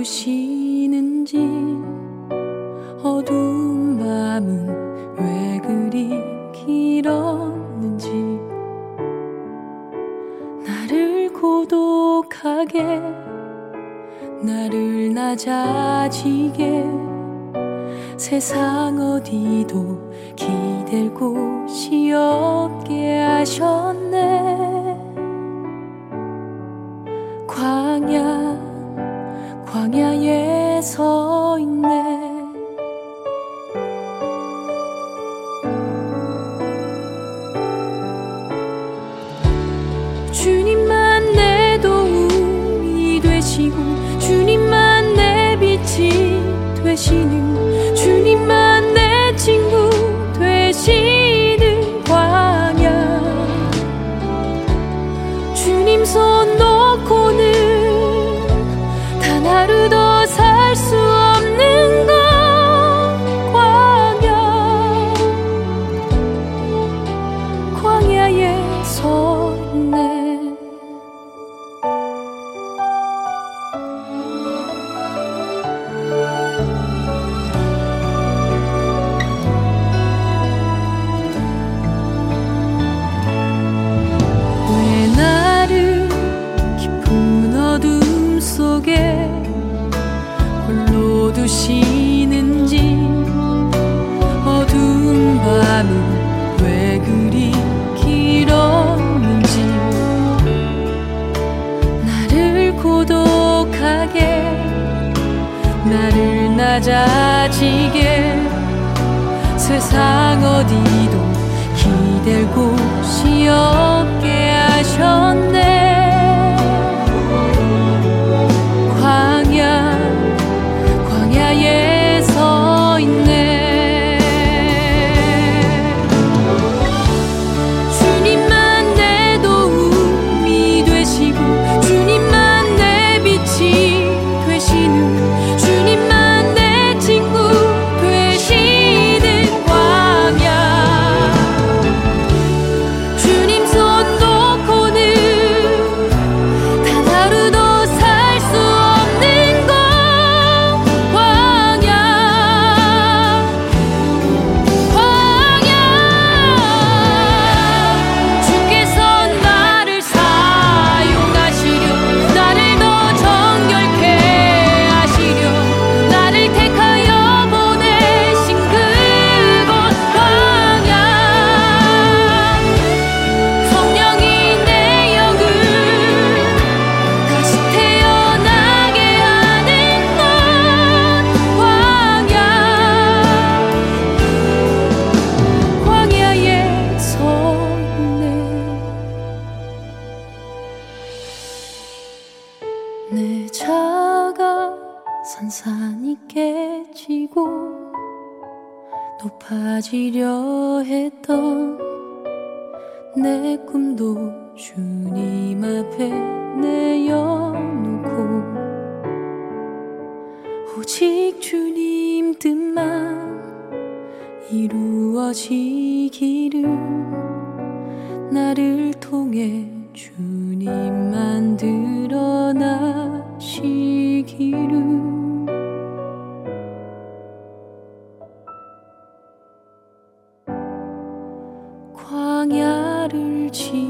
두시는지 어두운 밤은 왜 그리 길었는지 나를 고독하게 나를 낮아지게 세상 어디도 기댈 곳이 없게 하셨네. 광야에 서 있네. 주님만 내 도움이 되시고 주님만 내 빛이 되시는 주님만 내 친구 되시는 광야. 주님 손 놓고는 단 하루도 살 수 없는 것. 광야에 서 있네. 왜 나를 깊은 어둠 속에 홀로 두시는지 어두운 밤은 왜 그리 길었는지 나를 고독하게 나를 낮아지게 세상 어디도 기댈 곳이 없게 하셨네. 광야에 서 있네. 주님만 내 도움이 되시고 주님만 내 빛이 되시는 주님만 내 친구 되시는 광야. 주님 손 놓고는 단 하루도 살 수 없는 곳. 주께서 나를 사용하시려 나를 더 정결케 하시려 나를 택하여 보내신 그곳 광야. 성령이 내 영을 다시 태어나게 하는 곳 광야에 서 있네. 내 자가 산산이 깨지고 높아지려 했던 내 꿈도 주님 앞에 내어놓고 오직 주님 뜻만 이루어지기를 나를 통해 주님만 드러나시기를. 광야를 지